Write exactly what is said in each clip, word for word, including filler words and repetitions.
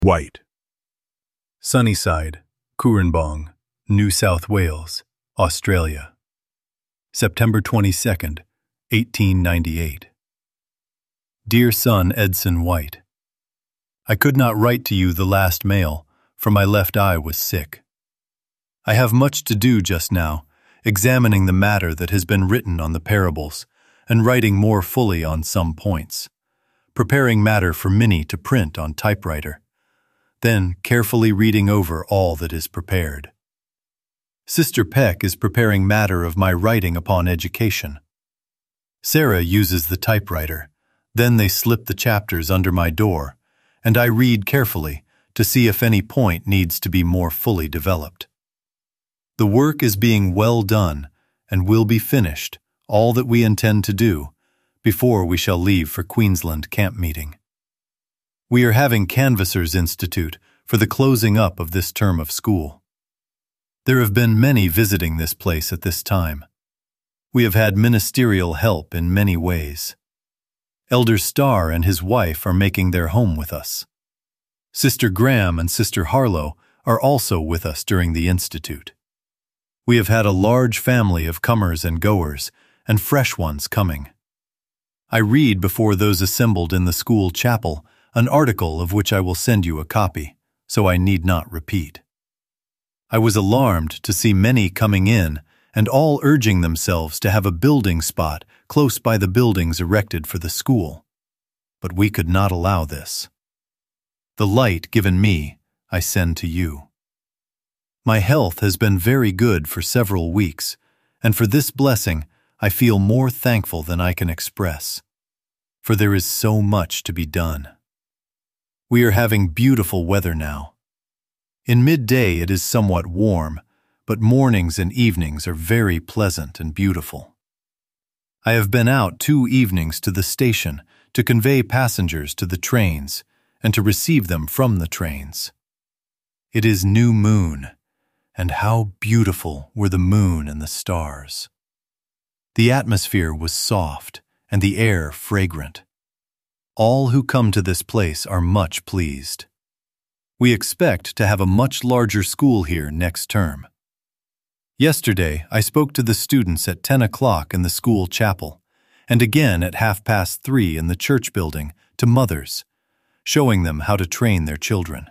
White. Sunnyside, Cooranbong, New South Wales, Australia. September twenty-second, eighteen ninety-eight. Dear son Edson White, I could not write to you the last mail, for my left eye was sick. I have much to do just now, examining the matter that has been written on the parables, and writing more fully on some points, preparing matter for Minnie to print on typewriter, then carefully reading over all that is prepared. Sister Peck is preparing matter of my writing upon education. Sarah uses the typewriter, then they slip the chapters under my door, and I read carefully to see if any point needs to be more fully developed. The work is being well done and will be finished, all that we intend to do, before we shall leave for Queensland camp meeting. We are having Canvassers Institute for the closing up of this term of school. There have been many visiting this place at this time. We have had ministerial help in many ways. Elder Starr and his wife are making their home with us. Sister Graham and Sister Harlow are also with us during the Institute. We have had a large family of comers and goers, and fresh ones coming. I read before those assembled in the school chapel an article of which I will send you a copy, so I need not repeat. I was alarmed to see many coming in and all urging themselves to have a building spot close by the buildings erected for the school. But we could not allow this. The light given me, I send to you. My health has been very good for several weeks, and for this blessing I feel more thankful than I can express, for there is so much to be done. We are having beautiful weather now. In midday it is somewhat warm, but mornings and evenings are very pleasant and beautiful. I have been out two evenings to the station to convey passengers to the trains and to receive them from the trains. It is new moon, and how beautiful were the moon and the stars. The atmosphere was soft and the air fragrant. All who come to this place are much pleased. We expect to have a much larger school here next term. Yesterday, I spoke to the students at ten o'clock in the school chapel, and again at half past three in the church building to mothers, showing them how to train their children.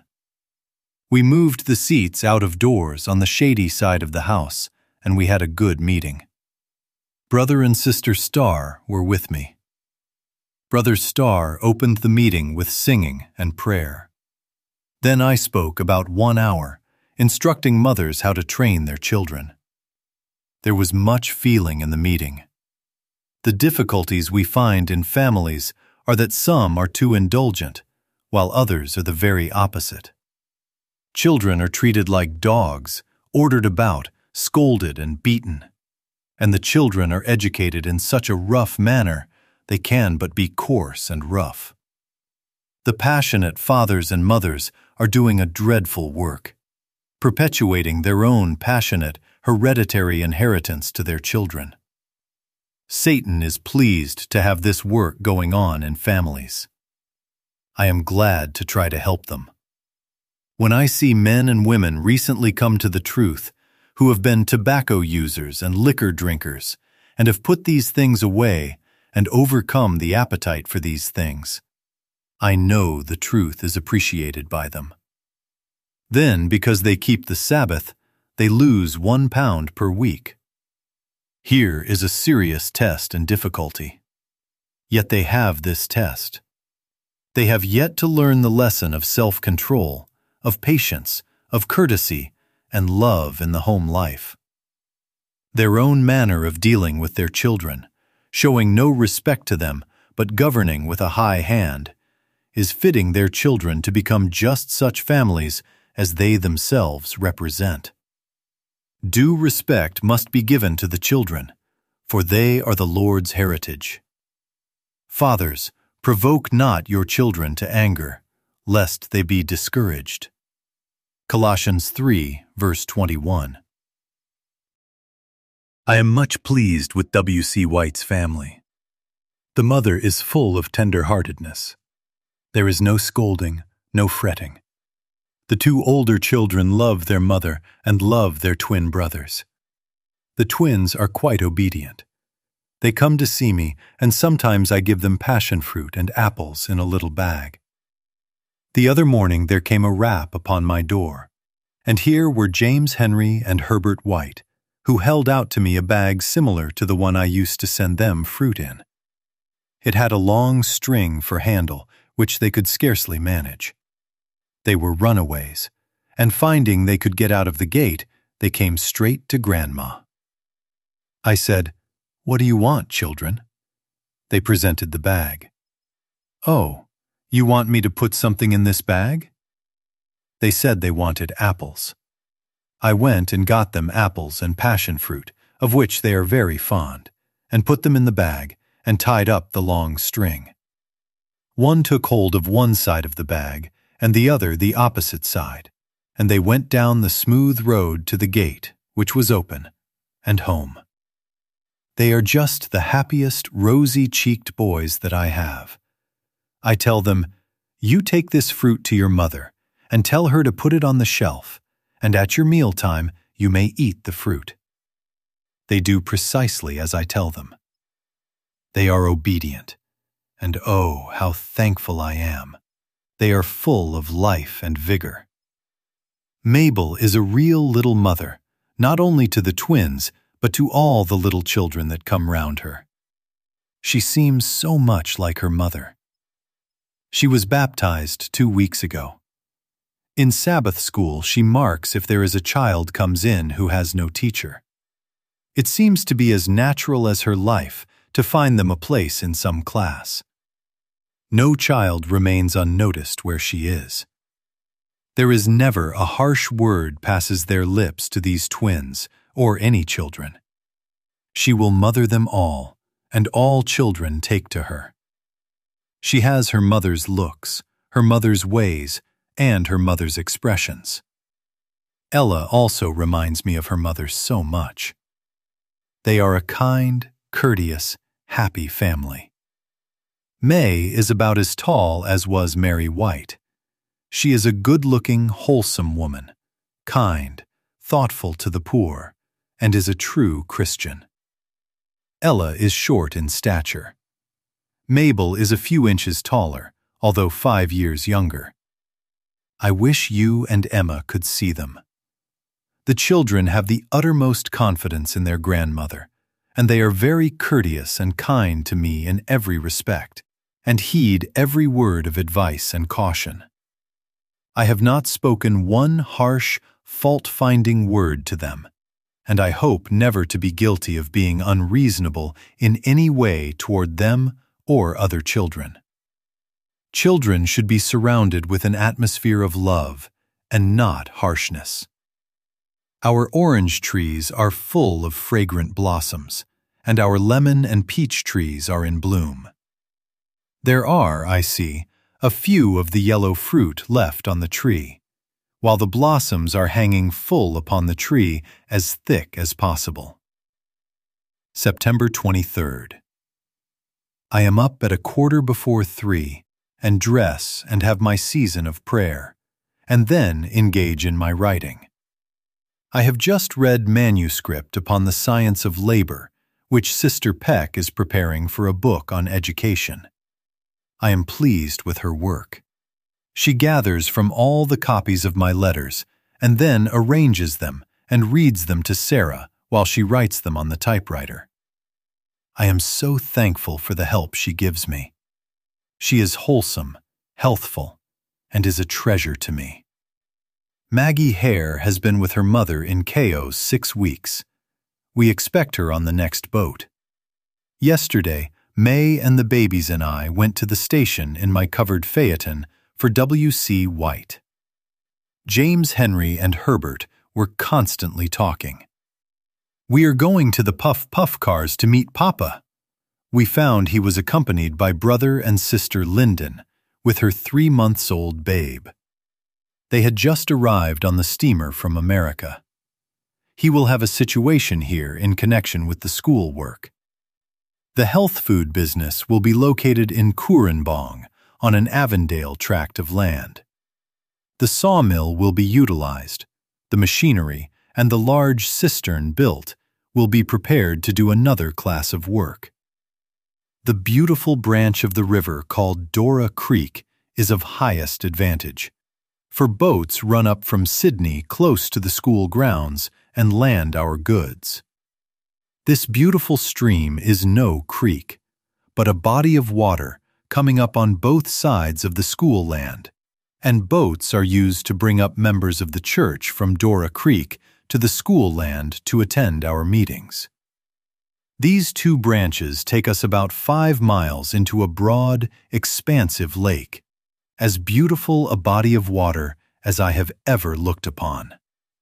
We moved the seats out of doors on the shady side of the house, and we had a good meeting. Brother and Sister Starr were with me. Brother Starr opened the meeting with singing and prayer. Then I spoke about one hour, instructing mothers how to train their children. There was much feeling in the meeting. The difficulties we find in families are that some are too indulgent, while others are the very opposite. Children are treated like dogs, ordered about, scolded and beaten. And the children are educated in such a rough manner they can but be coarse and rough. The passionate fathers and mothers are doing a dreadful work, perpetuating their own passionate, hereditary inheritance to their children. Satan is pleased to have this work going on in families. I am glad to try to help them. When I see men and women recently come to the truth, who have been tobacco users and liquor drinkers, and have put these things away and overcome the appetite for these things, I know the truth is appreciated by them. Then, because they keep the Sabbath, they lose one pound per week. Here is a serious test and difficulty. Yet they have this test. They have yet to learn the lesson of self-control, of patience, of courtesy, and love in the home life. Their own manner of dealing with their children, showing no respect to them but governing with a high hand, is fitting their children to become just such families as they themselves represent. Due respect must be given to the children, for they are the Lord's heritage. Fathers, provoke not your children to anger, lest they be discouraged. Colossians three, verse twenty-one. I am much pleased with W C White's family. The mother is full of tender-heartedness. There is no scolding, no fretting. The two older children love their mother and love their twin brothers. The twins are quite obedient. They come to see me, and sometimes I give them passion fruit and apples in a little bag. The other morning there came a rap upon my door, and here were James Henry and Herbert White, who held out to me a bag similar to the one I used to send them fruit in. It had a long string for handle, which they could scarcely manage. They were runaways, and finding they could get out of the gate, they came straight to Grandma. I said, "What do you want, children?" They presented the bag. "Oh, you want me to put something in this bag?" They said they wanted apples. I went and got them apples and passion fruit, of which they are very fond, and put them in the bag and tied up the long string. One took hold of one side of the bag and the other the opposite side, and they went down the smooth road to the gate, which was open, and home. They are just the happiest, rosy-cheeked boys that I have. I tell them, "You take this fruit to your mother and tell her to put it on the shelf, and at your mealtime you may eat the fruit." They do precisely as I tell them. They are obedient, and oh, how thankful I am. They are full of life and vigor. Mabel is a real little mother, not only to the twins, but to all the little children that come round her. She seems so much like her mother. She was baptized two weeks ago. In Sabbath school, she marks if there is a child comes in who has no teacher. It seems to be as natural as her life to find them a place in some class. No child remains unnoticed where she is. There is never a harsh word passes their lips to these twins or any children. She will mother them all, and all children take to her. She has her mother's looks, her mother's ways, and her mother's expressions. Ella also reminds me of her mother so much. They are a kind, courteous, happy family. May is about as tall as was Mary White. She is a good-looking, wholesome woman, kind, thoughtful to the poor, and is a true Christian. Ella is short in stature. Mabel is a few inches taller, although five years younger. I wish you and Emma could see them. The children have the uttermost confidence in their grandmother, and they are very courteous and kind to me in every respect, and heed every word of advice and caution. I have not spoken one harsh, fault-finding word to them, and I hope never to be guilty of being unreasonable in any way toward them or other children. Children should be surrounded with an atmosphere of love and not harshness. Our orange trees are full of fragrant blossoms, and our lemon and peach trees are in bloom. There are, I see, a few of the yellow fruit left on the tree, while the blossoms are hanging full upon the tree as thick as possible. September twenty-third. I am up at a quarter before three, and dress and have my season of prayer, and then engage in my writing. I have just read manuscript upon the science of labor, which Sister Peck is preparing for a book on education. I am pleased with her work. She gathers from all the copies of my letters, and then arranges them and reads them to Sarah while she writes them on the typewriter. I am so thankful for the help she gives me. She is wholesome, healthful, and is a treasure to me. Maggie Hare has been with her mother in Cayos six weeks. We expect her on the next boat. Yesterday, May and the babies and I went to the station in my covered phaeton for W C White. James Henry and Herbert were constantly talking. "We are going to the Puff Puff cars to meet Papa." We found he was accompanied by brother and sister Lyndon, with her three-months-old babe. They had just arrived on the steamer from America. He will have a situation here in connection with the school work. The health food business will be located in Koorambong, on an Avondale tract of land. The sawmill will be utilized. The machinery and the large cistern built will be prepared to do another class of work. The beautiful branch of the river called Dora Creek is of highest advantage, for boats run up from Sydney close to the school grounds and land our goods. This beautiful stream is no creek, but a body of water coming up on both sides of the school land, and boats are used to bring up members of the church from Dora Creek to the school land to attend our meetings. These two branches take us about five miles into a broad, expansive lake, as beautiful a body of water as I have ever looked upon.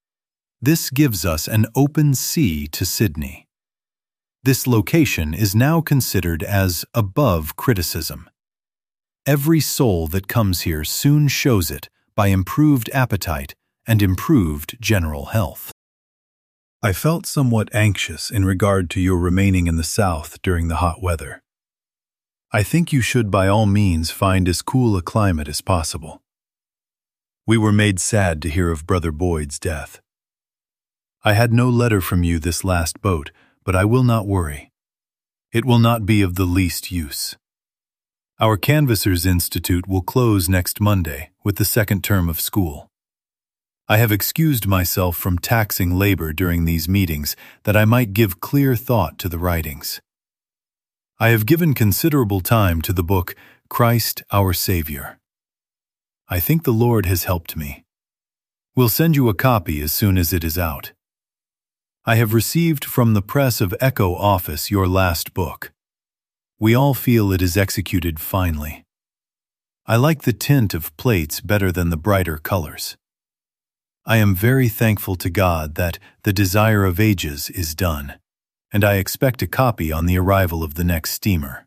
This gives us an open sea to Sydney. This location is now considered as above criticism. Every soul that comes here soon shows it by improved appetite and improved general health. I felt somewhat anxious in regard to your remaining in the South during the hot weather. I think you should by all means find as cool a climate as possible. We were made sad to hear of Brother Boyd's death. I had no letter from you this last boat, but I will not worry. It will not be of the least use. Our Canvassers Institute will close next Monday with the second term of school. I have excused myself from taxing labor during these meetings that I might give clear thought to the writings. I have given considerable time to the book Christ Our Savior. I think the Lord has helped me. We'll send you a copy as soon as it is out. I have received from the press of Echo Office your last book. We all feel it is executed finely. I like the tint of plates better than the brighter colors. I am very thankful to God that The Desire of Ages is done, and I expect a copy on the arrival of the next steamer.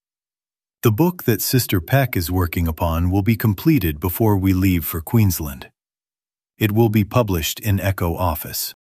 The book that Sister Peck is working upon will be completed before we leave for Queensland. It will be published in Echo Office.